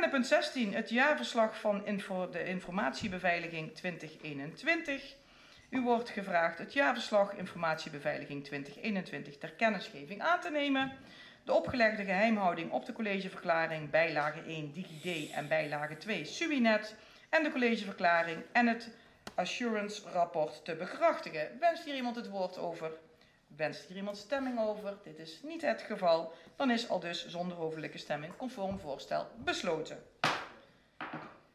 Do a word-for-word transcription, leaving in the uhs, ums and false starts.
Agendapunt zestien, het jaarverslag van info, de informatiebeveiliging twintig eenentwintig. U wordt gevraagd het jaarverslag informatiebeveiliging twintig eenentwintig ter kennisgeving aan te nemen. De opgelegde geheimhouding op de collegeverklaring bijlage één DigiD en bijlage twee Subinet en de collegeverklaring en het assurance rapport te bekrachtigen. Wenst hier iemand het woord over? Wenst hier iemand stemming over? Dit is niet het geval. Dan is al dus zonder hoofdelijke stemming conform voorstel besloten.